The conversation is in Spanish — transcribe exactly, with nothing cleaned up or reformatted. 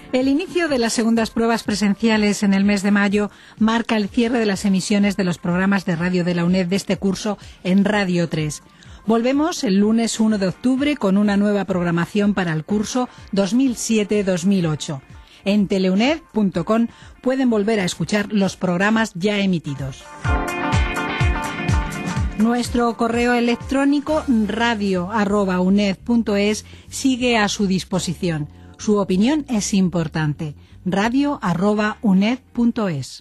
El inicio de las segundas pruebas presenciales en el mes de mayo marca el cierre de las emisiones de los programas de radio de la UNED de este curso en Radio tres. Volvemos el lunes uno de octubre con una nueva programación para el curso dos mil siete dos mil ocho. En teleuned punto com pueden volver a escuchar los programas ya emitidos. Nuestro correo electrónico radio arroba uned punto es sigue a su disposición. Su opinión es importante. radio arroba uned punto es.